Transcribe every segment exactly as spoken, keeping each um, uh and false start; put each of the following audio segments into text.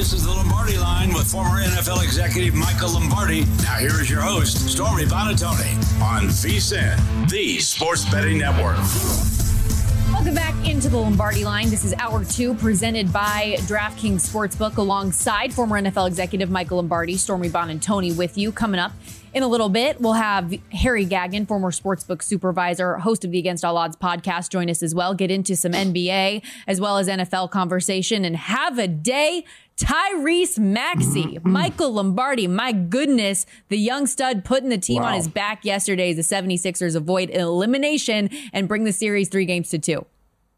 This is the Lombardi Line with former N F L executive Michael Lombardi. Now here is your host, Stormy Buonantony, on VSiN, the Sports Betting Network. Welcome back into the Lombardi Line. This is hour two, presented by DraftKings Sportsbook, alongside former N F L executive Michael Lombardi. Stormy Buonantony with you. Coming up in a little bit, we'll have Harry Gagnon, former sportsbook supervisor, host of the Against All Odds podcast, join us as well. Get into some N B A as well as N F L conversation, and have a day. Tyrese Maxey, Michael Lombardi, my goodness, the young stud putting the team wow. on his back yesterday as the seventy-sixers avoid elimination and bring the series three games to two.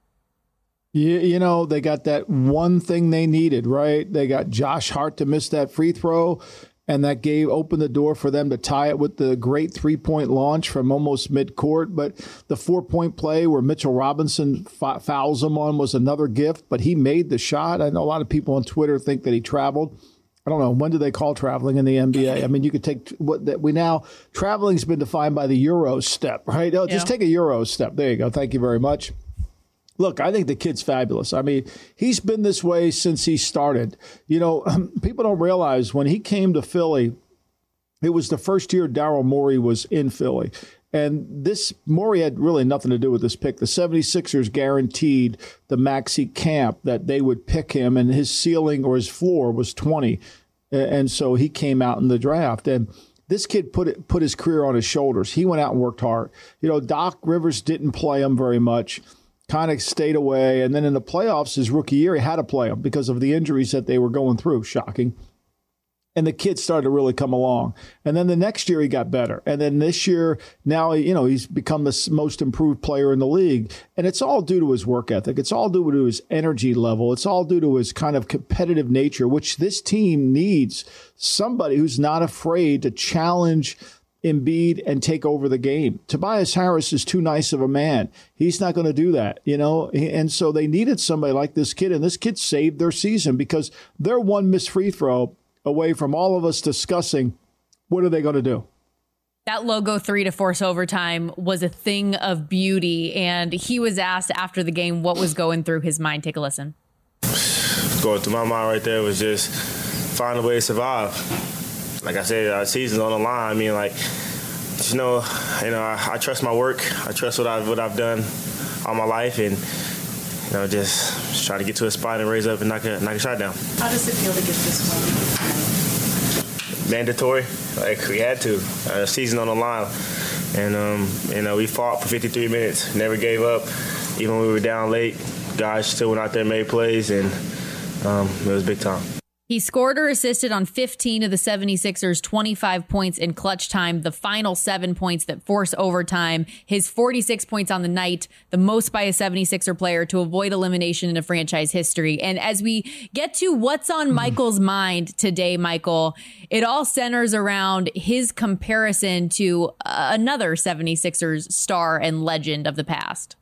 You, you know, they got that one thing they needed, right? They got Josh Hart to miss that free throw, and that gave opened the door for them to tie it with the great three-point launch from almost midcourt. But the four-point play where Mitchell Robinson f- fouls him on was another gift, but he made the shot. I know a lot of people on Twitter think that he traveled. I don't know. When do they call traveling in the N B A? I mean, you could take what that we now traveling's been defined by the Euro step, right? Oh, just yeah. take a Euro step. There you go. Thank you very much. Look, I think the kid's fabulous. I mean, he's been this way since he started. You know, um, people don't realize when he came to Philly, it was the first year Daryl Morey was in Philly. And this Morey had really nothing to do with this pick. The seventy-sixers guaranteed the Maxey camp that they would pick him, and his ceiling or his floor was twenty. And so he came out in the draft. And this kid put it, put his career on his shoulders. He went out and worked hard. You know, Doc Rivers didn't play him very much. Kind of stayed away. And then in the playoffs, his rookie year, he had to play him because of the injuries that they were going through. Shocking. And the kid started to really come along. And then the next year, he got better. And then this year, now, you know, he's become the most improved player in the league. And it's all due to his work ethic. It's all due to his energy level. It's all due to his kind of competitive nature, which this team needs somebody who's not afraid to challenge Embiid and take over the game. Tobias Harris is too nice of a man. He's not going to do that, you know? And so they needed somebody like this kid, and this kid saved their season because they're one missed free throw away from all of us discussing what are they going to do. That logo three to force overtime was a thing of beauty, and he was asked after the game what was going through his mind. Take a listen. Going through my mind right there was just find a way to survive. Like I said, our season's on the line. I mean, like, you know, you know, I, I trust my work. I trust what I've what I've done all my life, and you know, just, just try to get to a spot and raise up and knock a knock a shot down. How does it feel to get this one? Mandatory, like we had to. Uh, season on the line, and um, you know, we fought for fifty-three minutes. Never gave up, even when we were down late. Guys still went out there and made plays, and um, it was big time. He scored or assisted on fifteen of the seventy-sixers' twenty-five points in clutch time, the final seven points that force overtime. His forty-six points on the night, the most by a seventy-sixer player to avoid elimination in a franchise history. And as we get to what's on Michael's mind today, Michael, it all centers around his comparison to another seventy-sixers star and legend of the past.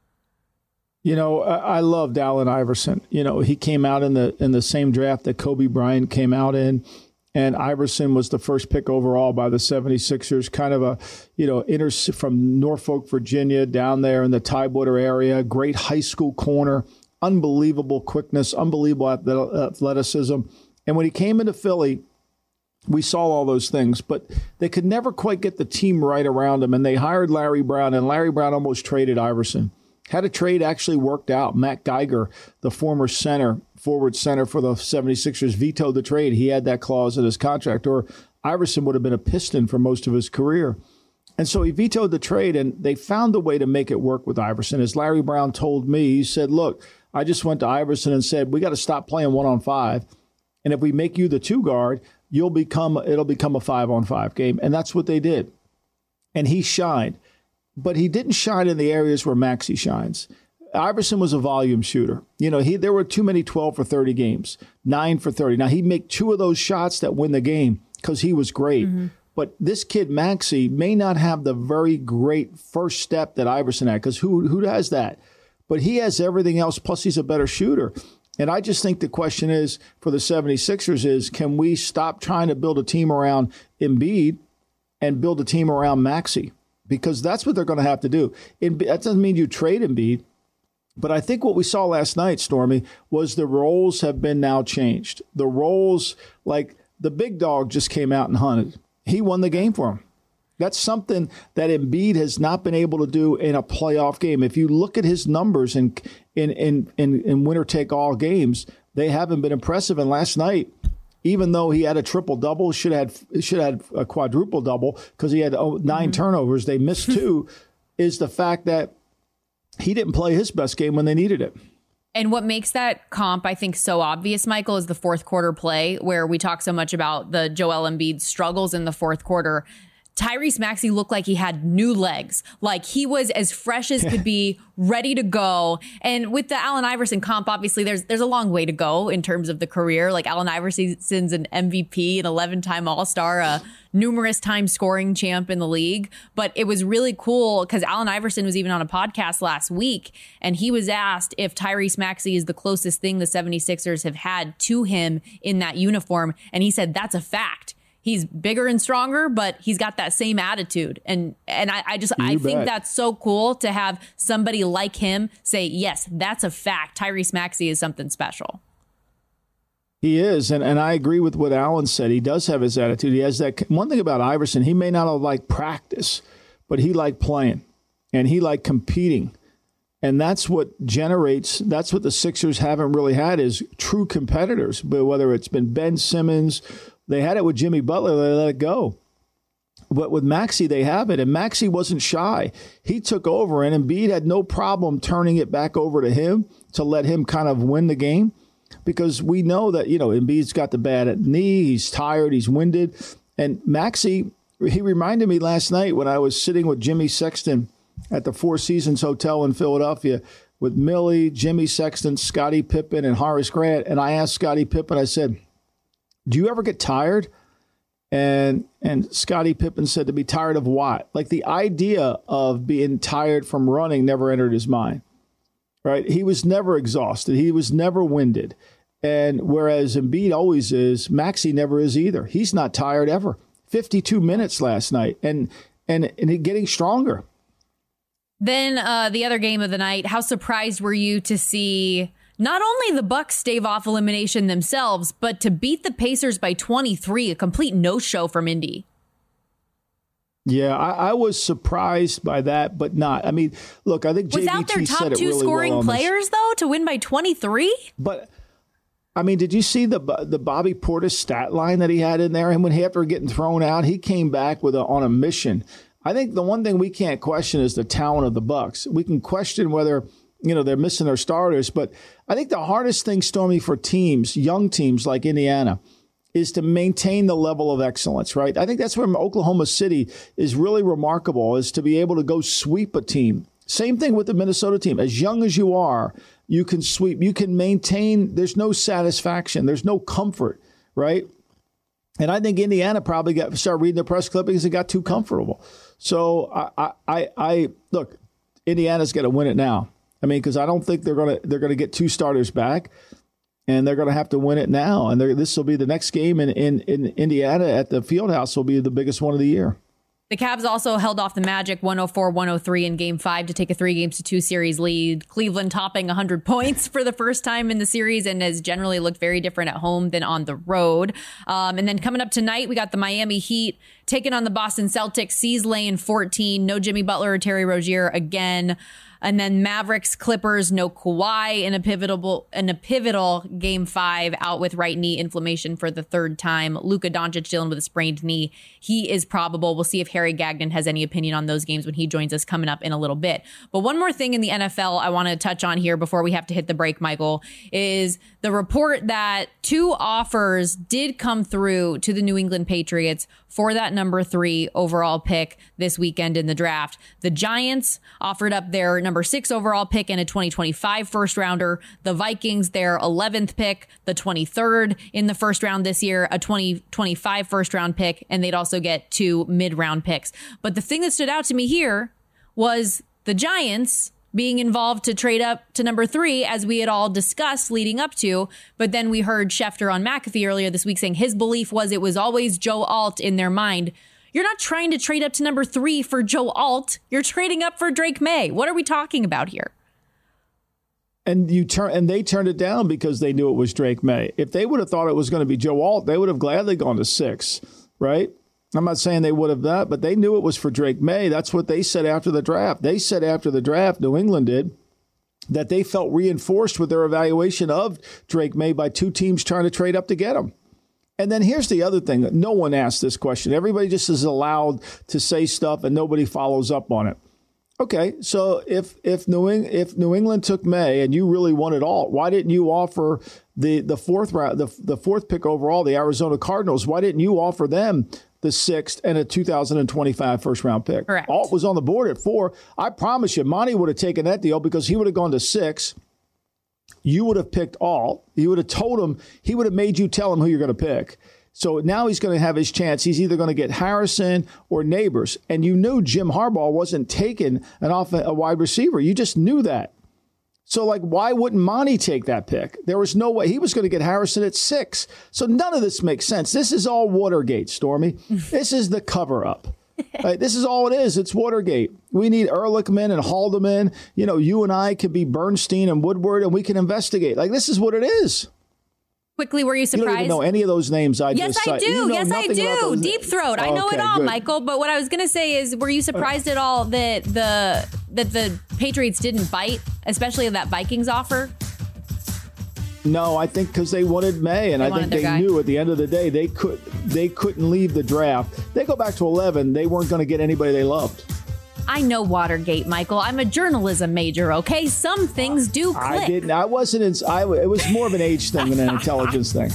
You know, I loved Allen Iverson. You know, he came out in the in the same draft that Kobe Bryant came out in, and Iverson was the first pick overall by the seventy-sixers, kind of a, you know, inter from Norfolk, Virginia, down there in the Tidewater area, great high school corner, unbelievable quickness, unbelievable athleticism. And when he came into Philly, we saw all those things, but they could never quite get the team right around him, and they hired Larry Brown, and Larry Brown almost traded Iverson. Had a trade actually worked out. Matt Geiger, the former center, forward center for the seventy-sixers, vetoed the trade. He had that clause in his contract, or Iverson would have been a Piston for most of his career. And so he vetoed the trade, and they found a way to make it work with Iverson. As Larry Brown told me, he said, look, I just went to Iverson and said, we got to stop playing one on five. And if we make you the two guard, you'll become, it'll become a five on five game. And that's what they did. And he shined. But he didn't shine in the areas where Maxey shines. Iverson was a volume shooter. You know, he there were too many twelve for thirty games, nine for thirty. Now, he'd make two of those shots that win the game because he was great. Mm-hmm. But this kid, Maxey, may not have the very great first step that Iverson had, because who, who has that? But he has everything else, plus he's a better shooter. And I just think the question is, for the seventy-sixers is, can we stop trying to build a team around Embiid and build a team around Maxey? Because that's what they're going to have to do. That doesn't mean you trade Embiid. But I think what we saw last night, Stormy, was the roles have been now changed. The roles, like the big dog just came out and hunted. He won the game for him. That's something that Embiid has not been able to do in a playoff game. If you look at his numbers in in in in, in winner-take-all games, they haven't been impressive. And last night, even though he had a triple-double, should have had, should have had a quadruple-double because he had oh, nine mm-hmm. turnovers, they missed two, is the fact that he didn't play his best game when they needed it. And what makes that comp, I think, so obvious, Michael, is the fourth quarter play where we talk so much about the Joel Embiid struggles in the fourth quarter. Tyrese Maxey looked like he had new legs, like he was as fresh as could be, ready to go. And with the Allen Iverson comp, obviously, there's there's a long way to go in terms of the career. Like Allen Iverson's an M V P, an eleven-time All-Star, a numerous-time scoring champ in the league. But it was really cool because Allen Iverson was even on a podcast last week, and he was asked if Tyrese Maxey is the closest thing the seventy-sixers have had to him in that uniform. And he said, that's a fact. He's bigger and stronger, but he's got that same attitude. And and I, I just you I bet. think that's so cool to have somebody like him say, yes, that's a fact. Tyrese Maxey is something special. He is. And, and I agree with what Allen said. He does have his attitude. He has that. One thing about Iverson, he may not have liked practice, but he liked playing and he liked competing. And that's what generates, that's what the Sixers haven't really had is true competitors. But whether it's been Ben Simmons, they had it with Jimmy Butler, they let it go. But with Maxey, they have it. And Maxey wasn't shy. He took over, and Embiid had no problem turning it back over to him to let him kind of win the game. Because we know that, you know, Embiid's got the bad knee, he's tired, he's winded. And Maxey, he reminded me last night when I was sitting with Jimmy Sexton at the Four Seasons Hotel in Philadelphia with Millie, Jimmy Sexton, Scottie Pippen, and Horace Grant. And I asked Scottie Pippen, I said, do you ever get tired? And and Scottie Pippen said, to be tired of what? Like the idea of being tired from running never entered his mind, right? He was never exhausted. He was never winded. And whereas Embiid always is, Maxey never is either. He's not tired ever. fifty-two minutes last night and and, and getting stronger. Then uh, the other game of the night, how surprised were you to see not only the Bucks stave off elimination themselves, but to beat the Pacers by twenty-three, a complete no-show from Indy? Yeah, I, I was surprised by that, but not. I mean, look, I think J B T without their top said it two really scoring well players, though, to win by twenty-three? But, I mean, did you see the the Bobby Portis stat line that he had in there? And when he, after getting thrown out, he came back with a, on a mission. I think the one thing we can't question is the talent of the Bucks. We can question whether, you know, they're missing their starters. But I think the hardest thing, Stormy, for teams, young teams like Indiana, is to maintain the level of excellence, right? I think that's where Oklahoma City is really remarkable, is to be able to go sweep a team. Same thing with the Minnesota team. As young as you are, you can sweep. You can maintain. There's no satisfaction. There's no comfort, right? And I think Indiana probably got started reading the press clippings and got too comfortable. So I, I, I look, Indiana's got to win it now. I mean, because I don't think they're gonna they're gonna get two starters back, and they're gonna have to win it now. And this will be the next game in, in in Indiana at the Fieldhouse will be the biggest one of the year. The Cavs also held off the Magic one oh four one oh three in Game Five to take a three games to two series lead. Cleveland topping one hundred points for the first time in the series and has generally looked very different at home than on the road. Um, and then coming up tonight, we got the Miami Heat taking on the Boston Celtics. C's laying fourteen. No Jimmy Butler or Terry Rozier again. And then Mavericks, Clippers, no Kawhi in a pivotal in a pivotal game five, out with right knee inflammation for the third time. Luka Doncic dealing with a sprained knee. He is probable. We'll see if Harry Gagnon has any opinion on those games when he joins us coming up in a little bit. But one more thing in the N F L I want to touch on here before we have to hit the break, Michael, is the report that two offers did come through to the New England Patriots for that number three overall pick this weekend in the draft. The Giants offered up their number six overall pick and a twenty twenty-five first rounder. The Vikings, their eleventh pick, the twenty-third in the first round this year, a twenty twenty-five first round pick, and they'd also get two mid round picks. But the thing that stood out to me here was the Giants being involved to trade up to number three, as we had all discussed leading up to. But then we heard Schefter on McAfee earlier this week saying his belief was it was always Joe Alt in their mind. You're not trying to trade up to number three for Joe Alt. You're trading up for Drake May. What are we talking about here? And you turn and they turned it down because they knew it was Drake May. If they would have thought it was going to be Joe Alt, they would have gladly gone to six, right? I'm not saying they would have that, but they knew it was for Drake May. That's what they said after the draft. They said after the draft, New England did, that they felt reinforced with their evaluation of Drake May by two teams trying to trade up to get him. And then here's the other thing. No one asked this question. Everybody just is allowed to say stuff and nobody follows up on it. Okay, so if if New Eng- if New England took May and you really wanted Alt, why didn't you offer the the fourth round the the fourth pick overall, the Arizona Cardinals? Why didn't you offer them the sixth and a two thousand twenty-five first round pick? Correct. Alt was on the board at four. I promise you, Monty would have taken that deal because he would have gone to six. You would have picked Alt. You would have told him, he would have made you tell him who you're going to pick. So now he's going to have his chance. He's either going to get Harrison or Neighbors. And you knew Jim Harbaugh wasn't taking an off a wide receiver. You just knew that. So, like, why wouldn't Monty take that pick? There was no way. He was going to get Harrison at six. So none of this makes sense. This is all Watergate, Stormy. This is the cover-up. Right? This is all it is. It's Watergate. We need Ehrlichman and Haldeman. You know, you and I could be Bernstein and Woodward, and we can investigate. Like, this is what it is. Quickly, were you surprised? You don't even know any of those names I yes, just I cited. do. You know yes, I do. Deep Throat. I know okay, it all, good. Michael. But what I was going to say is, were you surprised at all that the that the Patriots didn't bite, especially that Vikings offer? No, I think because they wanted May, and they I think they guy. knew at the end of the day they could they couldn't leave the draft. They go back to eleven. They weren't going to get anybody they loved. I know Watergate, Michael. I'm a journalism major, okay? Some things do click. I didn't. I wasn't. In, I, it was more of an age thing than an intelligence thing.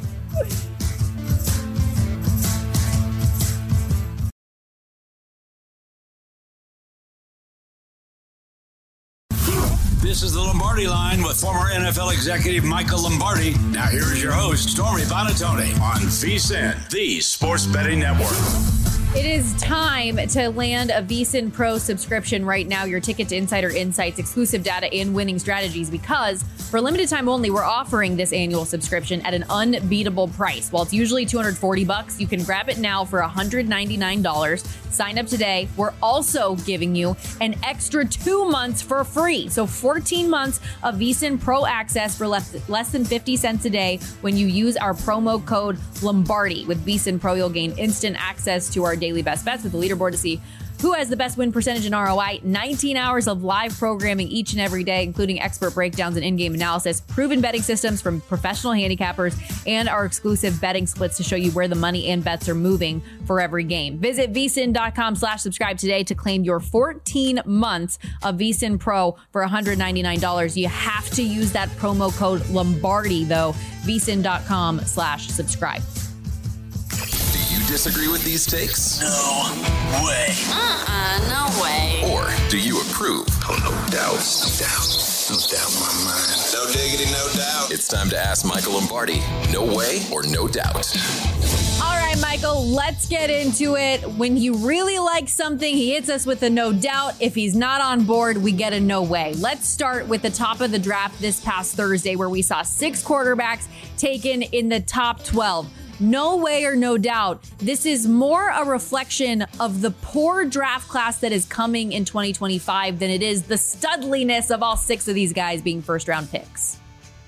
This is the Lombardi Line with former N F L executive Michael Lombardi. Now here is your host, Stormy Buonantony on VSiN, the Sports Betting Network. It is time to land a VSiN Pro subscription right now. Your ticket to Insider Insights, exclusive data, and winning strategies. Because for limited time only, we're offering this annual subscription at an unbeatable price. While it's usually two hundred forty bucks, you can grab it now for one hundred ninety-nine dollars. Sign up today. We're also giving you an extra two months for free. So fourteen months of VSiN Pro access for less, less than fifty cents a day when you use our promo code Lombardi. With VSiN Pro, you'll gain instant access to our daily best bets with the leaderboard to see who has the best win percentage and R O I, nineteen hours of live programming each and every day, including expert breakdowns and in-game analysis, proven betting systems from professional handicappers, and our exclusive betting splits to show you where the money and bets are moving for every game. Visit vsin.com slash subscribe today to claim your fourteen months of VSiN Pro for one hundred ninety-nine dollars. You have to use that promo code Lombardi, though. vsin.com slash subscribe. Disagree with these takes? No way. Uh-uh, no way. Or do you approve? Oh, no doubt. No doubt. No doubt in my mind. No diggity, no doubt. It's time to ask Michael Lombardi. No way or no doubt. All right, Michael, let's get into it. When he really likes something, he hits us with a no doubt. If he's not on board, we get a no way. Let's start with the top of the draft this past Thursday, where we saw six quarterbacks taken in the top twelve. No way or no doubt, this is more a reflection of the poor draft class that is coming in twenty twenty-five than it is the studliness of all six of these guys being first-round picks.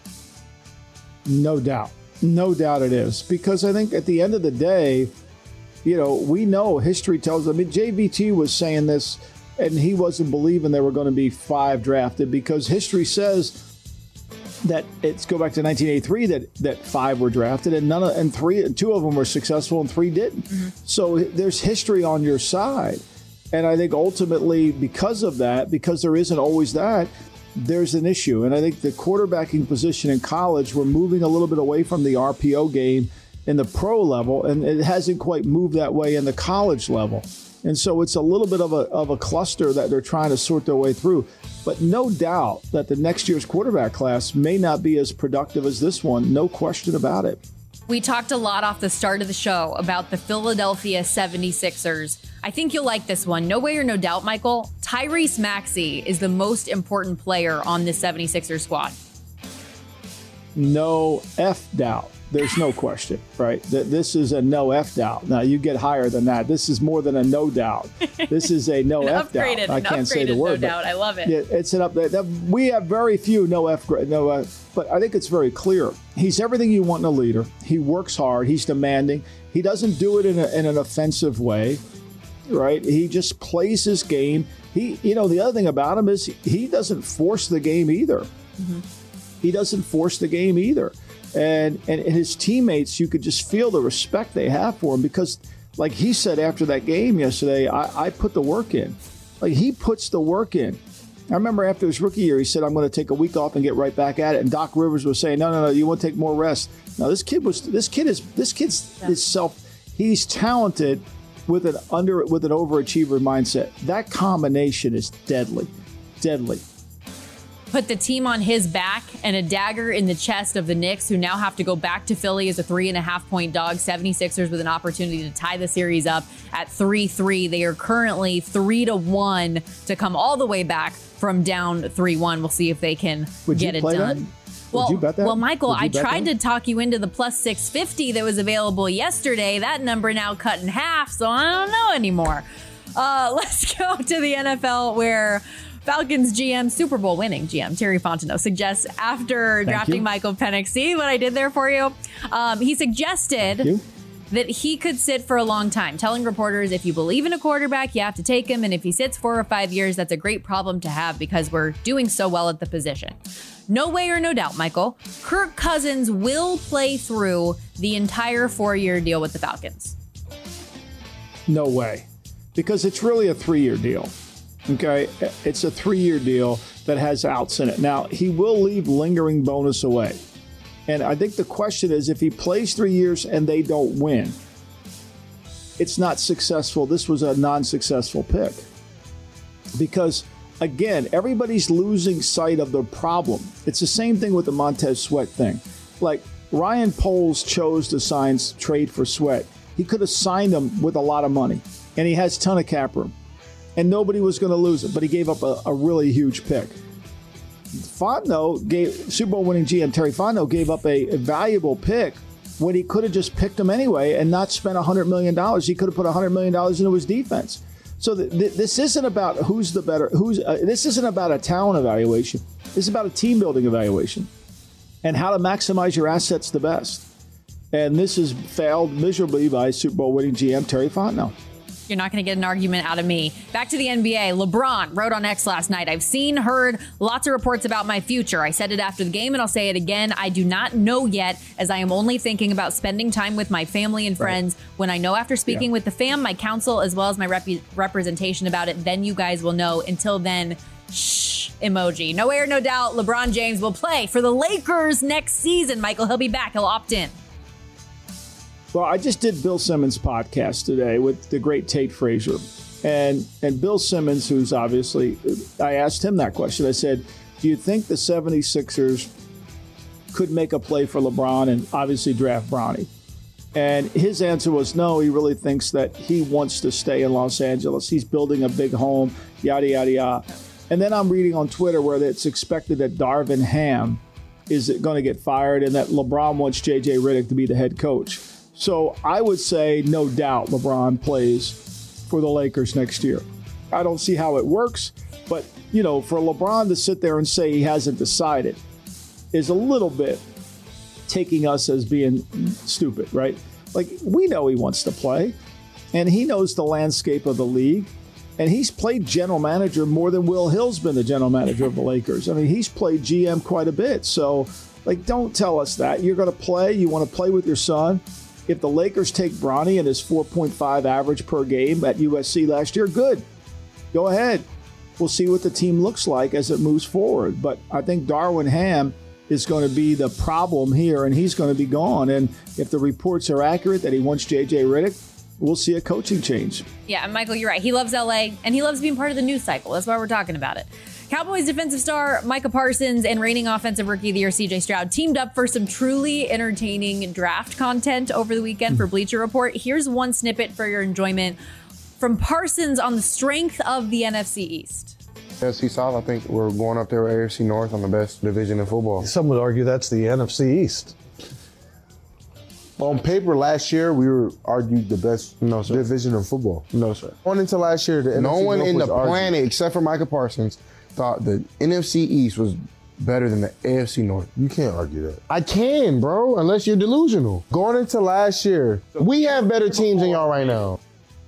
No doubt. No doubt it is. Because I think at the end of the day, you know, we know history tells us. I mean, J V T was saying this, and he wasn't believing there were going to be five drafted because history says that it's go back to nineteen eighty-three that that five were drafted and none of and three two of them were successful and three didn't. Mm-hmm. So there's history on your side. And I think ultimately because of that, because there isn't always that, there's an issue. And I think the quarterbacking position in college, we're moving a little bit away from the R P O game in the pro level, and it hasn't quite moved that way in the college level. And so it's a little bit of a of a cluster that they're trying to sort their way through. But no doubt that the next year's quarterback class may not be as productive as this one. No question about it. We talked a lot off the start of the show about the Philadelphia seventy-sixers. I think you'll like this one. No way or no doubt, Michael. Tyrese Maxey is the most important player on this seventy-sixers squad. no F doubt. There's no question, right? This is a no F doubt. Now, you get higher than that. This is more than a no doubt. This is a no F doubt. I can't say the word. No doubt. I love it. It's an up. We have very few no F, no F, but I think it's very clear. He's everything you want in a leader. He works hard. He's demanding. He doesn't do it in, a, in an offensive way, right? He just plays his game. He, you know, the other thing about him is he doesn't force the game either. Mm-hmm. He doesn't force the game either. And, and his teammates, you could just feel the respect they have for him because, like he said after that game yesterday, I, I put the work in. Like, he puts the work in. I remember after his rookie year, he said, I'm going to take a week off and get right back at it. And Doc Rivers was saying, no, no, no, you want to take more rest. Now, this kid was, this kid is, this kid's yeah. is self, he's talented with an under, with an overachiever mindset. That combination is deadly, deadly. Put the team on his back and a dagger in the chest of the Knicks, who now have to go back to Philly as a three and a half point dog. seventy-sixers with an opportunity to tie the series up at three three. They are currently three to one to come all the way back from down three one. We'll see if they can Would get it done. That? Well, Would you bet that? well, Michael, I tried that? to talk you into the plus six fifty that was available yesterday. That number now cut in half, so I don't know anymore. Uh, let's go to the N F L, where Falcons G M, Super Bowl winning G M, Terry Fontenot, suggests after Thank drafting you. Michael Penix, see what I did there for you? Um, he suggested that he could sit for a long time, telling reporters, if you believe in a quarterback, you have to take him. And if he sits four or five years, that's a great problem to have because we're doing so well at the position. No way or no doubt, Michael, Kirk Cousins will play through the entire four-year deal with the Falcons. No way, because it's really a three-year deal. Okay, it's a three-year deal that has outs in it. Now, he will leave lingering bonus away. And I think the question is, if he plays three years and they don't win, it's not successful. This was a non-successful pick. Because, again, everybody's losing sight of the problem. It's the same thing with the Montez Sweat thing. Like, Ryan Poles chose to sign trade for Sweat. He could have signed him with a lot of money. And he has a ton of cap room. And nobody was going to lose it, but he gave up a, a really huge pick. Fontenot gave Super Bowl winning G M Terry Fontenot gave up a, a valuable pick when he could have just picked him anyway and not spent one hundred million dollars. He could have put one hundred million dollars into his defense. So th- th- this isn't about who's the better. Who's uh, this isn't about a talent evaluation. This is about a team building evaluation and how to maximize your assets the best. And this has failed miserably by Super Bowl winning G M Terry Fontenot. You're not going to get an argument out of me. Back to the N B A. LeBron wrote on X last night, I've seen, heard lots of reports about my future. I said it after the game and I'll say it again. I do not know yet, as I am only thinking about spending time with my family and friends. Right. When I know after speaking yeah. with the fam, my counsel, as well as my rep- representation about it, then you guys will know. Until then, shh, emoji. No way or no doubt, LeBron James will play for the Lakers next season. Michael, he'll be back. He'll opt in. Well, I just did Bill Simmons' podcast today with the great Tate Frazier. And and Bill Simmons, who's obviously, I asked him that question. I said, do you think the seventy-sixers could make a play for LeBron and obviously draft Bronny? And his answer was no, he really thinks that he wants to stay in Los Angeles. He's building a big home, yada, yada, yada. And then I'm reading on Twitter where it's expected that Darvin Ham is going to get fired and that LeBron wants J J Redick to be the head coach. So I would say, no doubt, LeBron plays for the Lakers next year. I don't see how it works, but, you know, for LeBron to sit there and say he hasn't decided is a little bit taking us as being stupid, right? Like, we know he wants to play, and he knows the landscape of the league, and he's played general manager more than Will Hill's been the general manager of the Lakers. I mean, he's played G M quite a bit. So, like, don't tell us that. You're going to play. You want to play with your son. If the Lakers take Bronny and his four point five average per game at U S C last year, good. Go ahead. We'll see what the team looks like as it moves forward. But I think Darvin Ham is going to be the problem here, and he's going to be gone. And if the reports are accurate that he wants J J Redick, we'll see a coaching change. Yeah, Michael, you're right. He loves L A, and he loves being part of the news cycle. That's why we're talking about it. Cowboys defensive star Micah Parsons and reigning offensive rookie of the year C J Stroud teamed up for some truly entertaining draft content over the weekend for Bleacher Report. Here's one snippet for your enjoyment from Parsons on the strength of the N F C East. A F C South, I think we're going up there with A F C North on the best division in football. Some would argue that's the N F C East. On paper, last year, we were argued the best no, sir. division in football. No, sir. Going into last year, the no N F C one North in was the argued. planet, except for Micah Parsons, thought the N F C East was better than the A F C North. You can't argue that. I can, bro, unless you're delusional. Going into last year, we have better teams than y'all right now.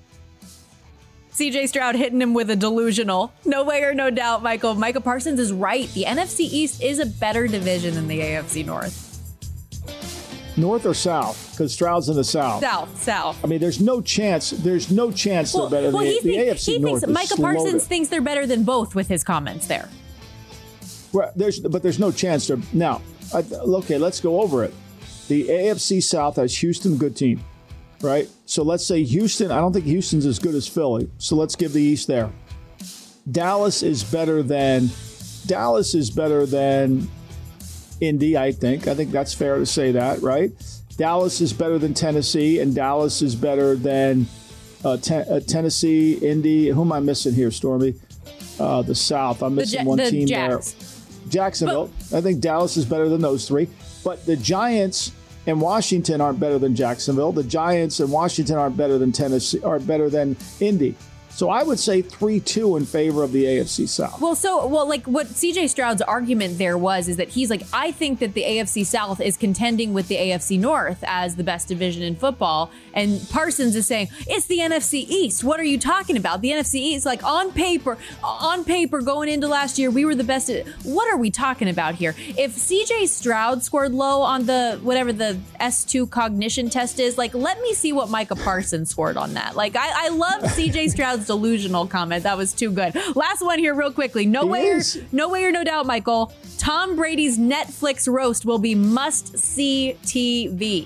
C J Stroud hitting him with a delusional. No way or no doubt, Michael. Micah Parsons is right. The N F C East is a better division than the A F C North. North or South? Because Stroud's in the South. South, South. I mean, there's no chance. There's no chance well, they're better well, than he the, think, the A F C he North. Thinks, Micah Parsons loaded. thinks they're better than both with his comments there. Well, there's, but there's no chance. To, now, I, okay, let's go over it. The A F C South has Houston, good team, right? So let's say Houston. I don't think Houston's as good as Philly. So let's give the East there. Dallas is better than. Dallas is better than Indy. I think. I think that's fair to say that, right? Dallas is better than Tennessee, and Dallas is better than uh, ten, uh, Tennessee, Indy. Who am I missing here, Stormy? Uh, the South. I'm missing the, one the team Jacks. there. Jacksonville. But, I think Dallas is better than those three. But the Giants and Washington aren't better than Jacksonville. The Giants and Washington aren't better than Tennessee. Are better than Indy. So I would say three two in favor of the A F C South. Well, so, well, like what C J Stroud's argument there was is that he's like, I think that the A F C South is contending with the A F C North as the best division in football. And Parsons is saying, it's the N F C East. What are you talking about? The N F C East, like on paper, on paper going into last year, we were the best. What are we talking about here? If C J Stroud scored low on the, whatever the S two cognition test is, like, let me see what Micah Parsons scored on that. Like, I, I love C J Stroud's delusional comment. That was too good. Last one here real quickly. No way, or, no way or no doubt, Michael. Tom Brady's Netflix roast will be must-see T V.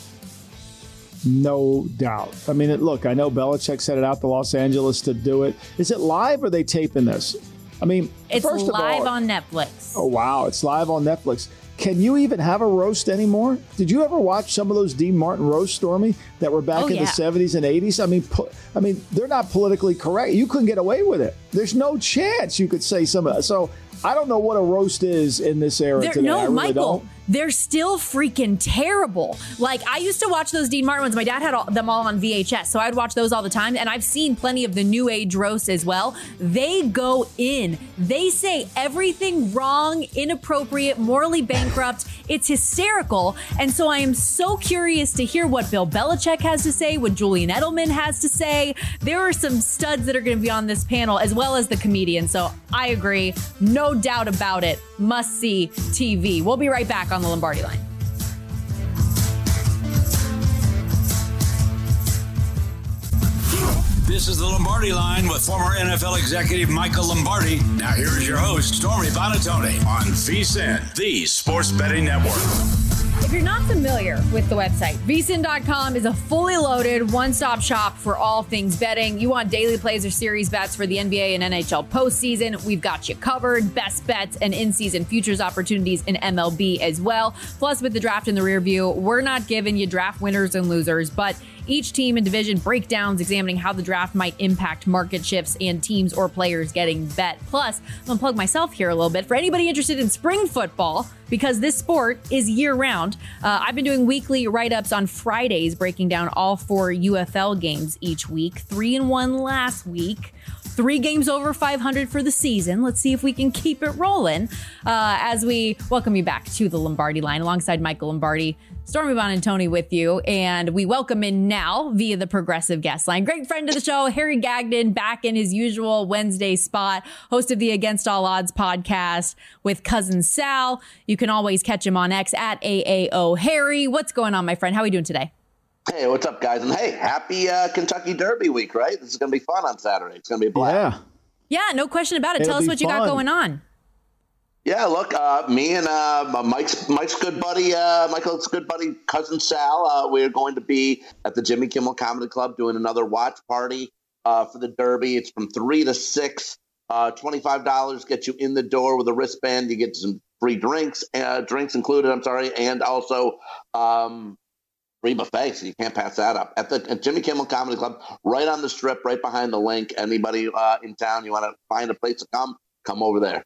No doubt. I mean, it, look, I know Belichick set it out to Los Angeles to do it. Is it live or are they taping this? I mean, it's first live of all, on Netflix. Oh, wow. It's live on Netflix. Can you even have a roast anymore? Did you ever watch some of those Dean Martin roasts, Stormy, that were back oh, in yeah. the seventies and eighties? I mean, po- I mean, they're not politically correct. You couldn't get away with it. There's no chance you could say some of that. So I don't know what a roast is in this era They're, today. no, I really Michael, don't. They're still freaking terrible. Like, I used to watch those Dean Martin ones. My dad had all, them all on V H S, so I'd watch those all the time. And I've seen plenty of the new age roasts as well. They go in. They say everything wrong, inappropriate, morally bankrupt. It's hysterical. And so I am so curious to hear what Bill Belichick has to say, what Julian Edelman has to say. There are some studs that are going to be on this panel, as well as the comedian. So I agree. No doubt about it. Must see T V. We'll be right back on the Lombardi Line. This is the Lombardi Line with former N F L executive Michael Lombardi. Now here is your host, Stormy Buonantony on V S I N, the Sports Betting Network. If you're not familiar with the website, V S I N dot com is a fully loaded one-stop shop for all things betting. You want daily plays or series bets for the N B A and N H L postseason, we've got you covered. Best bets and in-season futures opportunities in M L B as well. Plus, with the draft in the rear view, we're not giving you draft winners and losers, but each team and division breakdowns examining how the draft might impact market shifts and teams or players getting bet. Plus, I'm going to plug myself here a little bit. For anybody interested in spring football, because this sport is year-round, uh, I've been doing weekly write-ups on Fridays, breaking down all four U F L games each week. Three and one last week. Three games over five hundred for the season. Let's see if we can keep it rolling uh, as we welcome you back to the Lombardi Line alongside Michael Lombardi, Stormy Buonantony with you. And we welcome in now via the Progressive Guest Line. Great friend of the show, Harry Gagnon, back in his usual Wednesday spot, host of the Against All Odds podcast with cousin Sal. You can always catch him on X at A A O Harry. What's going on, my friend? How are we doing today? Hey, what's up, guys? And hey, happy uh, Kentucky Derby week, right? This is going to be fun on Saturday. It's going to be a blast. Yeah. Yeah, no question about it. It'll Tell us what fun. you got going on. Yeah, look, uh, me and uh, Mike's Mike's good buddy, uh, Michael's good buddy, cousin Sal, uh, we're going to be at the Jimmy Kimmel Comedy Club doing another watch party uh, for the Derby. It's from three to six. Uh, twenty-five dollars gets you in the door with a wristband. You get some free drinks, uh, drinks included, I'm sorry, and also um, free buffet, so you can't pass that up. At the at Jimmy Kimmel Comedy Club, right on the Strip, right behind the link. Anybody uh, in town, you want to find a place to come, come over there.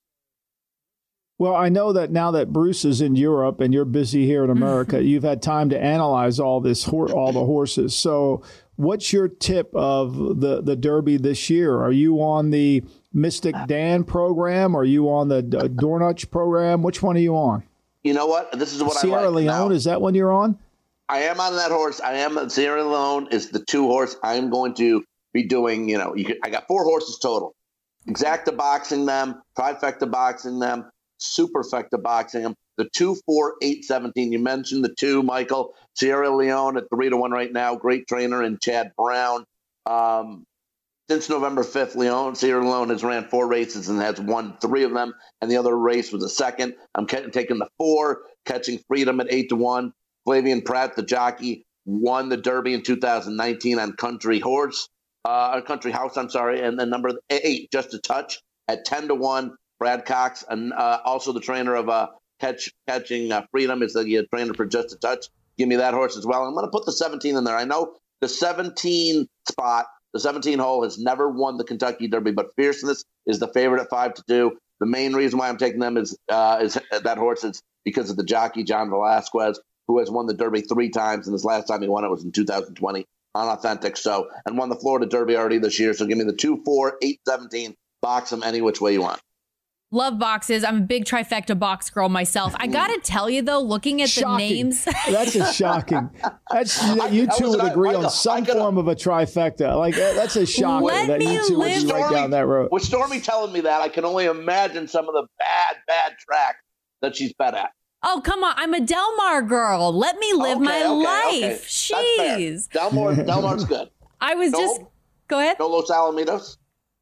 Well, I know that now that Bruce is in Europe and you're busy here in America, you've had time to analyze all this, all the horses. So what's your tip of the, the Derby this year? Are you on the Mystic Dan program? Are you on the Dornach program? Which one are you on? You know what? This is what Sierra I like. Leone, now, is that one you're on? I am on that horse. I am. Sierra Leone is the two horse I'm going to be doing. You know, you can, I got four horses total. Exacta boxing them, trifecta boxing them, superfecta boxing them. The two, four, eight, seventeen. You mentioned the two, Michael. Sierra Leone at three to one right now. Great trainer in Chad Brown. Um, since November fifth, Leone, Sierra Leone has ran four races and has won three of them. And the other race was a second. I'm ca- taking the four, Catching Freedom at eight to one. Flavian Pratt, the jockey, won the Derby in two thousand nineteen on Country Horse, uh, Country House. I'm sorry, and then number eight, Just a Touch, at ten to one. Brad Cox, and uh, also the trainer of uh, Catch Catching uh, Freedom, is the uh, trainer for Just a Touch. Give me that horse as well. I'm going to put the seventeen in there. I know the seventeen spot, the seventeen hole, has never won the Kentucky Derby, but Fierceness is the favorite at five to two. The main reason why I'm taking them is uh, is that horse is because of the jockey John Velasquez, who has won the Derby three times, and his last time he won it was in two thousand twenty on Authentic. So, and won the Florida Derby already this year. So give me the two, four, eight, seventeen. Box them any which way you want. Love boxes. I'm a big trifecta box girl myself. I got to tell you, though, looking at shocking. the names. That's a shocking. That's You two would agree on some form of a trifecta. Like, that's a shocker Let that you two would be right down that road. With Stormy telling me that, I can only imagine some of the bad, bad tracks that she's bet at. Oh, come on. I'm a Del Mar girl. Let me live okay, my okay, life. Okay. Jeez. Del Mar, Del Mar's good. I was no, just. Go ahead. No Los Alamitos?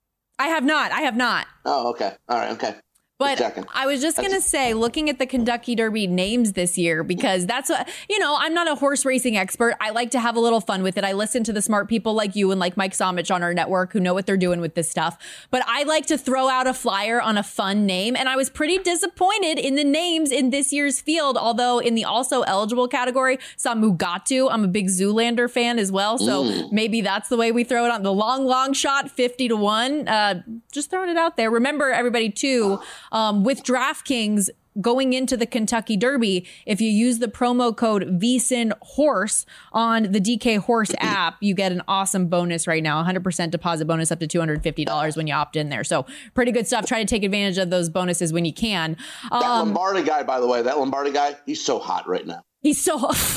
I have not. I have not. Oh, okay. All right. Okay. But I was just going to say, looking at the Kentucky Derby names this year, because that's what, you know, I'm not a horse racing expert. I like to have a little fun with it. I listen to the smart people like you and like Mike Somich on our network who know what they're doing with this stuff. But I like to throw out a flyer on a fun name. And I was pretty disappointed in the names in this year's field. Although in the also eligible category, saw Mugatu. I'm a big Zoolander fan as well. So mm. maybe that's the way we throw it on. The long, long shot, fifty to one. Uh, just throwing it out there. Remember, everybody, too, Um, with DraftKings going into the Kentucky Derby, if you use the promo code V S I N Horse on the D K Horse app, you get an awesome bonus right now, one hundred percent deposit bonus up to two hundred fifty dollars when you opt in there. So pretty good stuff. Try to take advantage of those bonuses when you can. Um, that Lombardi guy, by the way, that Lombardi guy, he's so hot right now. He's so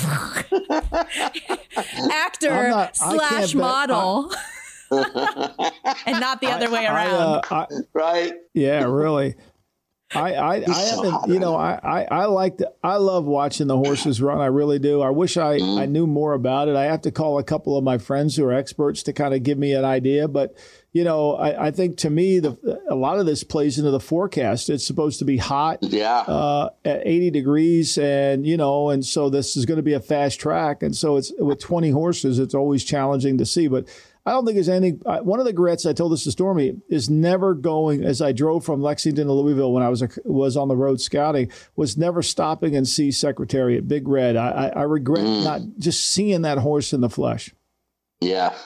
actor not, slash model. And not the other I, way around. I, uh, I, right? Yeah, really. I, I, I haven't, you know, I, I, I like to, I love watching the horses run. I really do. I wish I, mm. I knew more about it. I have to call a couple of my friends who are experts to kind of give me an idea. But, you know, I, I think to me, the, a lot of this plays into the forecast. It's supposed to be hot, yeah, uh, at eighty degrees. And, you know, and so this is going to be a fast track. And so it's with twenty horses, it's always challenging to see. But I don't think there's any. One of the regrets, I told this to Stormy, is never going, as I drove from Lexington to Louisville when I was a, was on the road scouting, was never stopping and see Secretariat, Big Red. I, I, I regret mm. not just seeing that horse in the flesh. Yeah.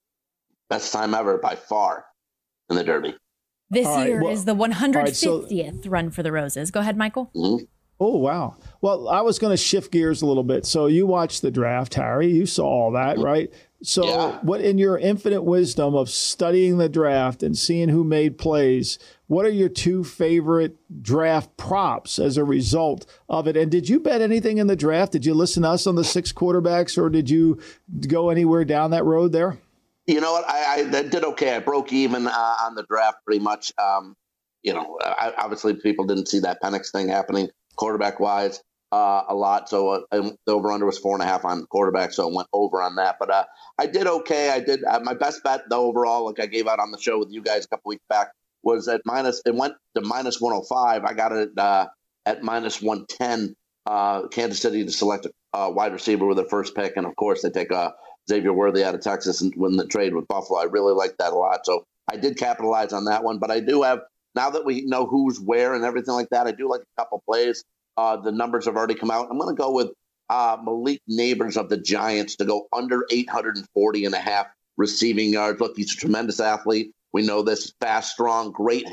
Best time ever by far in the Derby. This All year right, well, is the one hundred fiftieth right, so, run for the Roses. Go ahead, Michael. Mm-hmm. Oh, wow. Well, I was going to shift gears a little bit. So you watched the draft, Harry. You saw all that, right? So yeah. what, in your infinite wisdom of studying the draft and seeing who made plays, what are your two favorite draft props as a result of it? And did you bet anything in the draft? Did you listen to us on the six quarterbacks, or did you go anywhere down that road there? You know what? I, I did okay. I broke even uh, on the draft pretty much. Um, you know, I, obviously people didn't see that Penix thing happening quarterback-wise. Uh, a lot. So uh, the over-under was four and a half on quarterback, so it went over on that. But uh, I did okay. I did uh, my best bet, though, overall, like I gave out on the show with you guys a couple weeks back, was at minus. It went to minus one oh five. I got it uh, at minus one ten. Uh, Kansas City to select a uh, wide receiver with their first pick, and of course they take uh, Xavier Worthy out of Texas and win the trade with Buffalo. I really like that a lot. So I did capitalize on that one. But I do have, now that we know who's where and everything like that, I do like a couple plays. Uh, the numbers have already come out. I'm going to go with uh, Malik Neighbors of the Giants to go under eight forty and a half receiving yards. Look, he's a tremendous athlete. We know this. Fast, strong, great hands.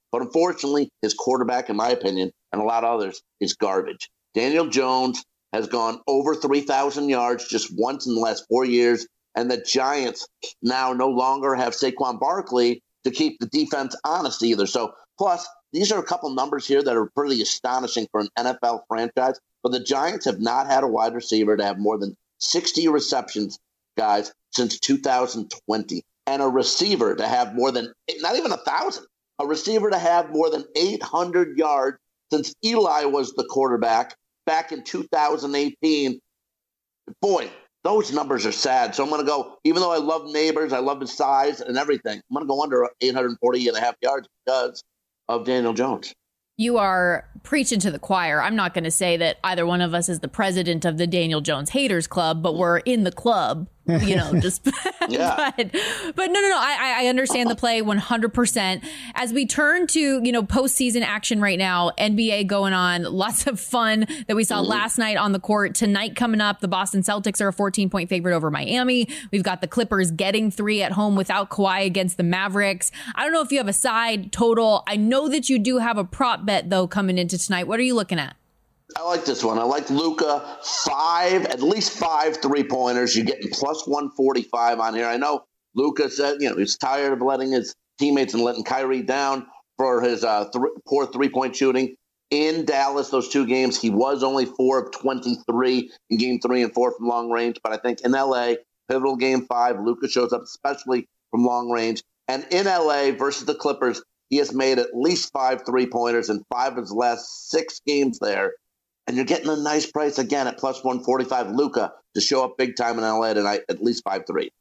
But unfortunately, his quarterback, in my opinion, and a lot of others, is garbage. Daniel Jones has gone over three thousand yards just once in the last four years, and the Giants now no longer have Saquon Barkley to keep the defense honest either. So, plus, these are a couple numbers here that are pretty astonishing for an N F L franchise. But the Giants have not had a wide receiver to have more than sixty receptions, guys, since two thousand twenty. And a receiver to have more than, not even a thousand, a receiver to have more than eight hundred yards since Eli was the quarterback back in two thousand eighteen. Boy, those numbers are sad. So I'm going to go, even though I love Neighbors, I love his size and everything, I'm going to go under eight hundred forty and a half yards because of Daniel Jones. You are preaching to the choir. I'm not going to say that either one of us is the president of the Daniel Jones Haters Club, but we're in the club, you know, just, yeah. but, but no, no, no. I, I understand the play one hundred percent. As we turn to, you know, postseason action right now, N B A going on, lots of fun that we saw mm-hmm. last night on the court. Tonight coming up, the Boston Celtics are a fourteen point favorite over Miami. We've got the Clippers getting three at home without Kawhi against the Mavericks. I don't know if you have a side total. I know that you do have a prop bet though coming into tonight. What are you looking at? I like this one. I like Luka. Five, at least five three-pointers. You're getting plus one forty-five on here. I know Luka said, you know, he's tired of letting his teammates and letting Kyrie down for his uh, th- poor three-point shooting. In Dallas, those two games, he was only four of twenty-three in game three and four from long range. But I think in L A, pivotal game five, Luka shows up, especially from long range. And in L A versus the Clippers, he has made at least five three-pointers in five of his last six games there. And you're getting a nice price again at plus one forty-five. Luka to show up big time in L A tonight, at least five three.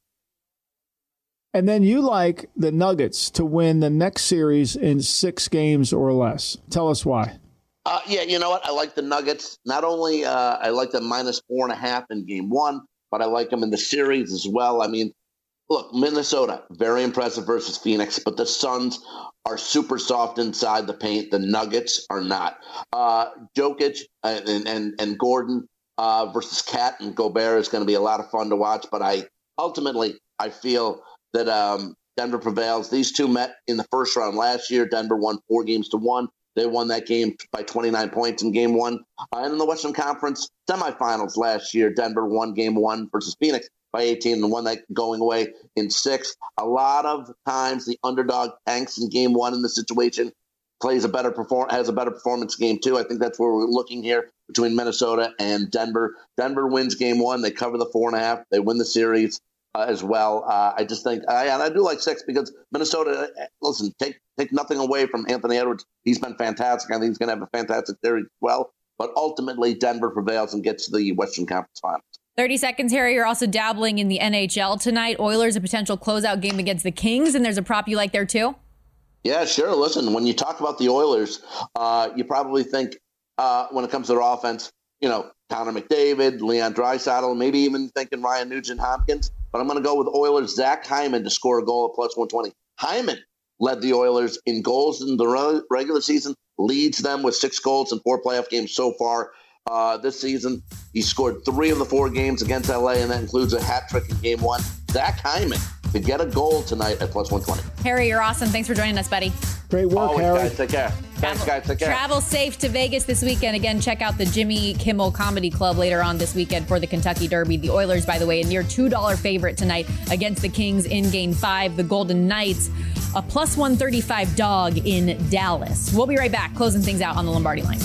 And then you like the Nuggets to win the next series in six games or less. Tell us why. Uh, yeah, you know what? I like the Nuggets. Not only uh, I like them minus four and a half in game one, but I like them in the series as well. I mean, look, Minnesota, very impressive versus Phoenix, but the Suns are super soft inside the paint. The Nuggets are not. Uh, Jokic and, and, and Gordon uh, versus Cat and Gobert is going to be a lot of fun to watch, but I ultimately I feel that um, Denver prevails. These two met in the first round last year. Denver won four games to one. They won that game by twenty-nine points in game one. Uh, and in the Western Conference semifinals last year, Denver won game one versus Phoenix by eighteen and won that going away in six. A lot of times the underdog tanks in game one in the situation, plays a better perform has a better performance in game two. I think that's where we're looking here between Minnesota and Denver. Denver wins game one. They cover the four and a half. They win the series uh, as well. Uh, I just think, I, and I do like six because Minnesota, listen, take take nothing away from Anthony Edwards. He's been fantastic. I think he's going to have a fantastic series as well. But ultimately, Denver prevails and gets to the Western Conference Finals. thirty seconds, Harry. You're also dabbling in the N H L tonight. Oilers, a potential closeout game against the Kings, and there's a prop you like there too? Yeah, sure. Listen, when you talk about the Oilers, uh, you probably think uh, when it comes to their offense, you know, Connor McDavid, Leon Draisaitl, maybe even thinking Ryan Nugent-Hopkins. But I'm going to go with Oilers' Zach Hyman to score a goal at plus one twenty. Hyman led the Oilers in goals in the regular season, leads them with six goals in four playoff games so far. Uh, this season, he scored three of the four games against L A, and that includes a hat trick in game one. Zach Hyman to get a goal tonight at plus one twenty. Harry, you're awesome. Thanks for joining us, buddy. Great work, Always, Harry. Guys, take care. Thanks, guys. Take care. Travel safe to Vegas this weekend. Again, check out the Jimmy Kimmel Comedy Club later on this weekend for the Kentucky Derby. The Oilers, by the way, a near two dollars favorite tonight against the Kings in Game five. The Golden Knights, a plus one thirty-five dog in Dallas. We'll be right back, closing things out on the Lombardi Line.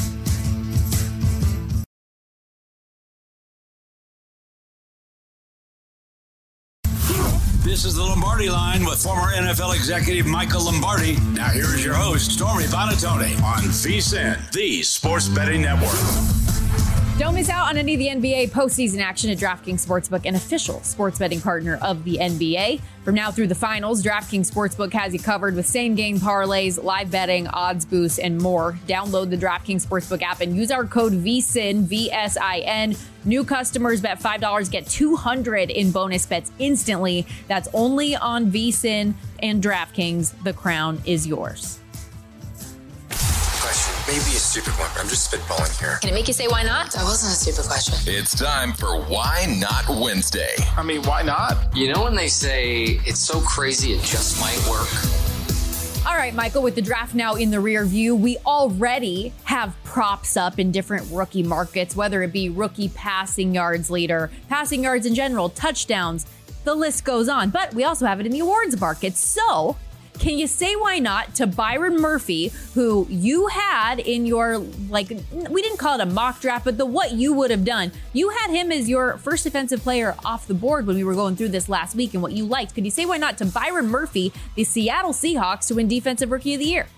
This is the Lombardi Line with former N F L executive Michael Lombardi. Now here is your host, Stormy Buonantony on VSiN, the Sports Betting Network. Don't miss out on any of the N B A postseason action at DraftKings Sportsbook, an official sports betting partner of the N B A. From now through the finals, DraftKings Sportsbook has you covered with same-game parlays, live betting, odds boosts, and more. Download the DraftKings Sportsbook app and use our code VSiN, V S I N. New customers bet five dollars, get two hundred dollars in bonus bets instantly. That's only on VSiN and DraftKings. The crown is yours. Question. Maybe a stupid one, but I'm just spitballing here. Can it make you say why not? That wasn't a stupid question. It's time for Why Not Wednesday. I mean, why not? You know when they say it's so crazy it just might work? All right, Michael, with the draft now in the rear view, we already have props up in different rookie markets, whether it be rookie passing yards leader, passing yards in general, touchdowns, the list goes on. But we also have it in the awards market. So can you say why not to Byron Murphy, who you had in your, like, we didn't call it a mock draft, but the what you would have done. You had him as your first defensive player off the board when we were going through this last week and what you liked. Could you say why not to Byron Murphy, the Seattle Seahawks, to win Defensive Rookie of the Year?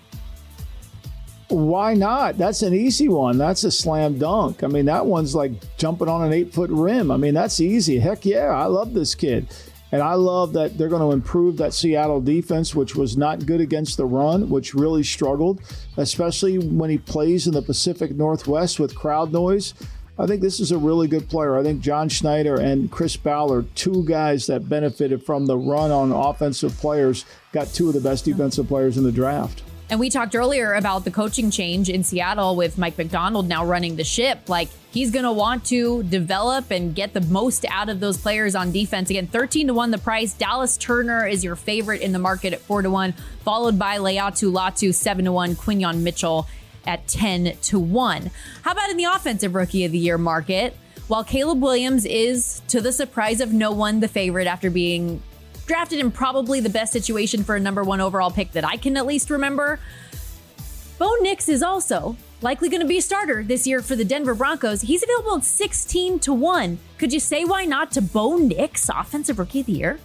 Why not? That's an easy one. That's a slam dunk. I mean, that one's like jumping on an eight-foot rim. I mean, that's easy. Heck yeah, I love this kid. And I love that they're going to improve that Seattle defense, which was not good against the run, which really struggled, especially when he plays in the Pacific Northwest with crowd noise. I think this is a really good player. I think John Schneider and Chris Ballard, two guys that benefited from the run on offensive players, got two of the best defensive players in the draft. And we talked earlier about the coaching change in Seattle with Mike Macdonald now running the ship. Like, he's going to want to develop and get the most out of those players on defense. Again, thirteen to one the price. Dallas Turner is your favorite in the market at four to one, followed by Leatu Latu, seven to one, Quinyon Mitchell at ten to one. How about in the offensive rookie of the year market? While Caleb Williams is, to the surprise of no one, the favorite after being drafted in probably the best situation for a number one overall pick that I can at least remember, Bo Nix is also likely going to be a starter this year for the Denver Broncos. He's available at sixteen to one. Could you say why not to Bo Nix, Offensive Rookie of the Year?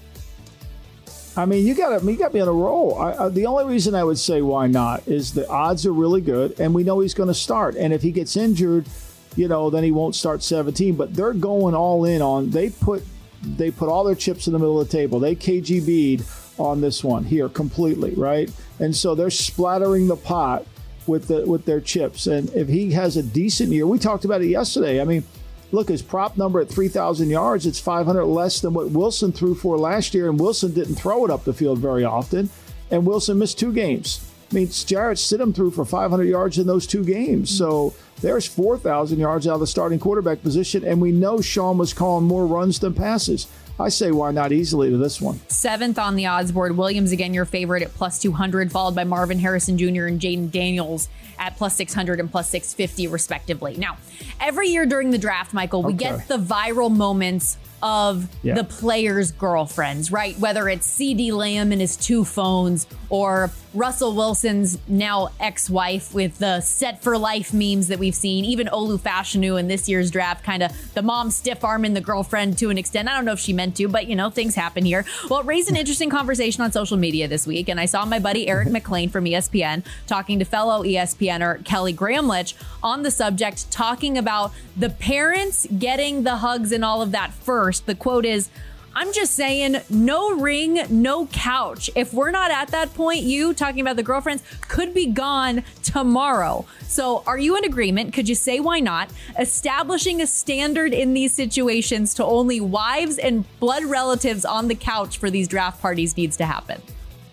I mean, you got you got me on a roll. I, I, the only reason I would say why not is the odds are really good, and we know he's going to start. And if he gets injured, you know, then he won't start seventeen. But they're going all in on. They put they put all their chips in the middle of the table. They K G B'd on this one here completely, right? And so they're splattering the pot with the with their chips. And if he has a decent year, we talked about it yesterday. I mean, look, his prop number at three thousand yards, it's five hundred less than what Wilson threw for last year, and Wilson didn't throw it up the field very often, and Wilson missed two games. I mean, Jarrett Stidham threw for five hundred yards in those two games. So there's four thousand yards out of the starting quarterback position, and we know Sean was calling more runs than passes. I say why not easily to this one. Seventh on the odds board. Williams, again, your favorite at plus two hundred, followed by Marvin Harrison Junior and Jaden Daniels at plus six hundred and plus six fifty, respectively. Now, every year during the draft, Michael, we okay. get the viral moments of yeah. the players' girlfriends, right? Whether it's C D Lamb and his two phones, or Russell Wilson's now ex-wife with the set for life memes that we've seen, even Olu Fashanu in this year's draft, kind of the mom stiff arming the girlfriend to an extent. I don't know if she meant to, but you know, things happen here. Well, it raised an interesting conversation on social media this week, and I saw my buddy Eric McLean from E S P N talking to fellow E S P N er Kelly Gramlich on the subject, talking about the parents getting the hugs and all of that first. The quote is, "I'm just saying, no ring, no couch. If we're not at that point, you," talking about the girlfriends, "could be gone tomorrow." So are you in agreement? Could you say why not? Establishing a standard in these situations to only wives and blood relatives on the couch for these draft parties needs to happen.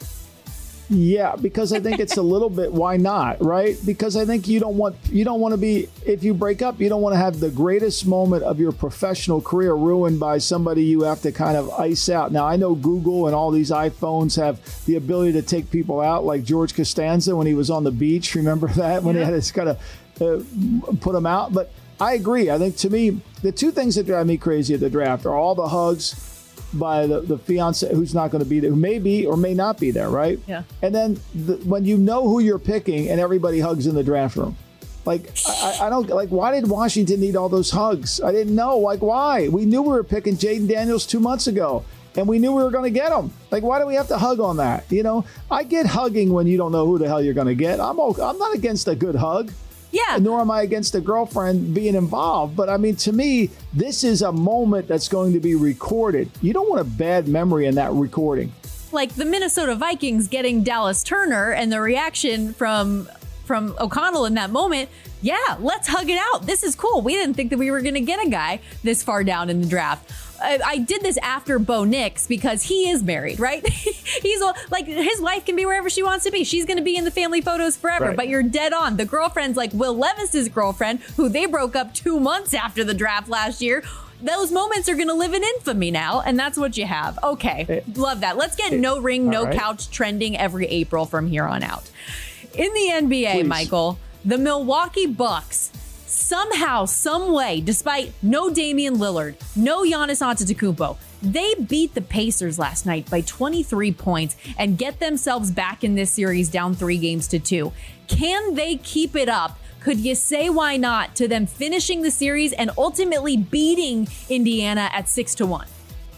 Yeah, because I think it's a little bit, why not, right? Because I think you don't want, you don't want to be, if you break up, you don't want to have the greatest moment of your professional career ruined by somebody you have to kind of ice out. Now, I know Google and all these iPhones have the ability to take people out, like George Costanza when he was on the beach. Remember that? When yeah. he had to kind of uh, put him out. But I agree. I think, to me, the two things that drive me crazy at the draft are all the hugs by the, the fiance who's not going to be there, who may be or may not be there, right? Yeah. And then the, when you know who you're picking and everybody hugs in the draft room. Like, I, I don't, like, why did Washington need all those hugs? I didn't know. Like, why? We knew we were picking Jaden Daniels two months ago, and we knew we were going to get him. Like, why do we have to hug on that? You know, I get hugging when you don't know who the hell you're going to get. I'm okay. I'm not against a good hug. Yeah. Nor am I against a girlfriend being involved. But I mean, to me, this is a moment that's going to be recorded. You don't want a bad memory in that recording. Like the Minnesota Vikings getting Dallas Turner and the reaction from from O'Connell in that moment. Yeah, let's hug it out. This is cool. We didn't think that we were going to get a guy this far down in the draft. I, I did this after Bo Nix because he is married, right? He's like, his wife can be wherever she wants to be. She's going to be in the family photos forever. Right. But you're dead on. The girlfriend's like Will Levis's girlfriend, who they broke up two months after the draft last year. Those moments are going to live in infamy now, and that's what you have. Okay, it, love that. Let's get it, no ring, no right. couch trending every April from here on out. In the N B A, Please. Michael, the Milwaukee Bucks somehow, some way, despite no Damian Lillard, no Giannis Antetokounmpo, they beat the Pacers last night by twenty-three points and get themselves back in this series down three games to two. Can they keep it up? Could you say why not to them finishing the series and ultimately beating Indiana at six to one?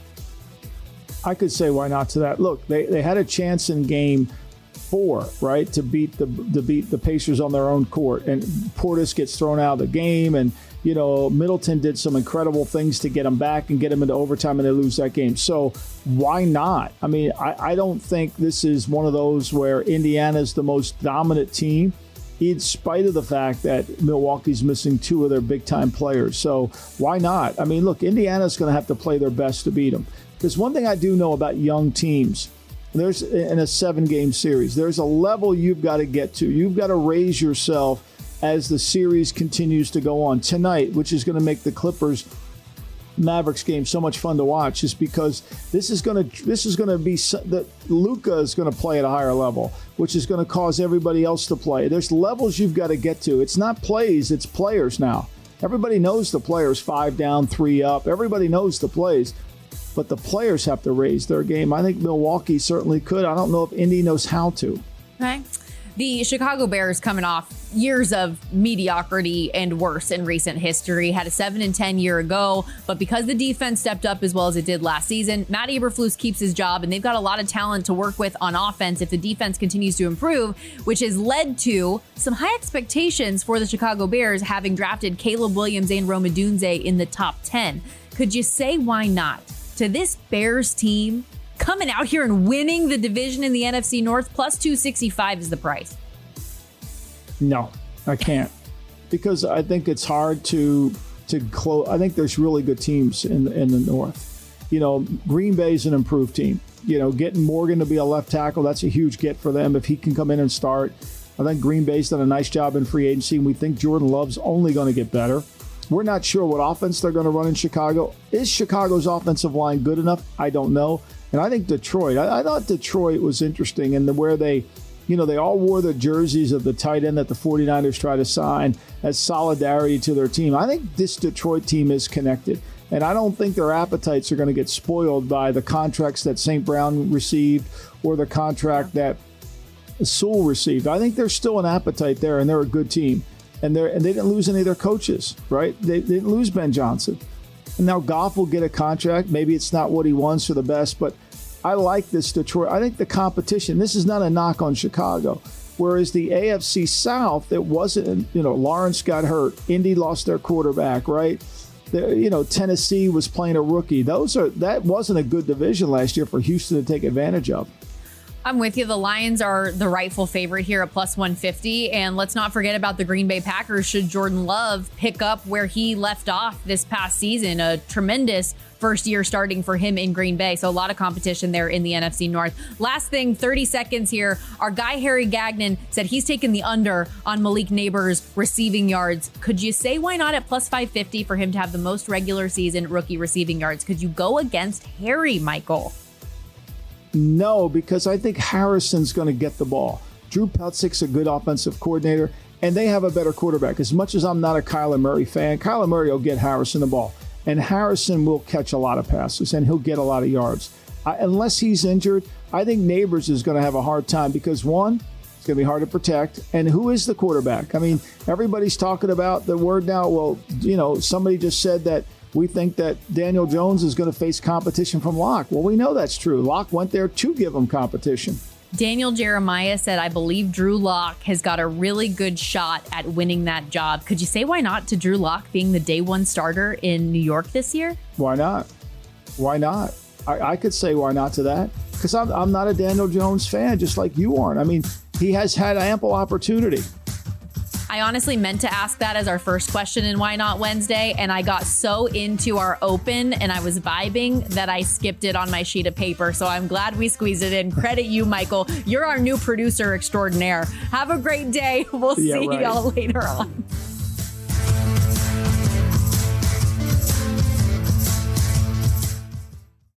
I could say why not to that. Look, they, they had a chance in game four, right, to beat the to beat the Pacers on their own court, and Portis gets thrown out of the game, and you know Middleton did some incredible things to get them back and get them into overtime, and they lose that game. So why not? I mean, I, I don't think this is one of those where Indiana's the most dominant team, in spite of the fact that Milwaukee's missing two of their big-time players. So why not? I mean, look, Indiana's going to have to play their best to beat them. Because one thing I do know about young teams, there's in a seven-game series, there's a level you've got to get to. You've got to raise yourself as the series continues to go on. Tonight, which is going to make the Clippers Mavericks game so much fun to watch, is because this is going to this is going to be that Luka is going to play at a higher level, which is going to cause everybody else to play. There's levels you've got to get to. It's not plays, it's players now. Everybody knows the players, five down, three up. Everybody knows the plays. But the players have to raise their game. I think Milwaukee certainly could. I don't know if Indy knows how to. Okay. The Chicago Bears, coming off years of mediocrity and worse in recent history, had a seven and ten year ago, but because the defense stepped up as well as it did last season, Matt Eberflus keeps his job, and they've got a lot of talent to work with on offense if the defense continues to improve, which has led to some high expectations for the Chicago Bears, having drafted Caleb Williams and Rome Odunze in the top ten. Could you say why not to this Bears team coming out here and winning the division in the N F C North? Plus two sixty-five is the price. No, I can't, because I think it's hard to to close. I think there's really good teams in in the North. You know, Green Bay's an improved team. You know, getting Morgan to be a left tackle, that's a huge get for them if he can come in and start. I think Green Bay's done a nice job in free agency, and we think Jordan Love's only going to get better. We're not sure what offense they're going to run in Chicago. Is Chicago's offensive line good enough? I don't know. And I think Detroit, I, I thought Detroit was interesting in the where they, you know, they all wore the jerseys of the tight end that the 49ers try to sign as solidarity to their team. I think this Detroit team is connected. And I don't think their appetites are going to get spoiled by the contracts that Saint Brown received or the contract that Sewell received. I think there's still an appetite there, and they're a good team. And, they're, and they didn't lose any of their coaches, right? They, they didn't lose Ben Johnson. And now Goff will get a contract. Maybe it's not what he wants for the best, but I like this Detroit. I think the competition, this is not a knock on Chicago. Whereas the A F C South, it wasn't, you know, Lawrence got hurt. Indy lost their quarterback, right? The, you know, Tennessee was playing a rookie. Those are That wasn't a good division last year for Houston to take advantage of. I'm with you. The Lions are the rightful favorite here at plus one fifty. And let's not forget about the Green Bay Packers should Jordan Love pick up where he left off this past season. A tremendous first year starting for him in Green Bay. So a lot of competition there in the N F C North. Last thing, thirty seconds here. Our guy Harry Gagnon said he's taken the under on Malik Neighbors' receiving yards. Could you say why not at plus five fifty for him to have the most regular season rookie receiving yards? Could you go against Harry, Michael? No, because I think Harrison's going to get the ball. Drew Peltzik's a good offensive coordinator, and they have a better quarterback. As much as I'm not a Kyler Murray fan, Kyler Murray will get Harrison the ball. And Harrison will catch a lot of passes, and he'll get a lot of yards. Uh, unless he's injured, I think Neighbors is going to have a hard time because, one, it's going to be hard to protect. And who is the quarterback? I mean, everybody's talking about the word now. Well, you know, somebody just said that we think that Daniel Jones is going to face competition from Locke. Well, we know that's true. Locke went there to give him competition. Daniel Jeremiah said, I believe Drew Lock has got a really good shot at winning that job. Could you say why not to Drew Lock being the day one starter in New York this year? Why not? Why not? I, I could say why not to that because I'm, I'm not a Daniel Jones fan, just like you aren't. I mean, he has had ample opportunity. I honestly meant to ask that as our first question in Why Not Wednesday, and I got so into our open and I was vibing that I skipped it on my sheet of paper. So I'm glad we squeezed it in. Credit you, Michael. You're our new producer extraordinaire. Have a great day. We'll Yeah, see right. y'all later on.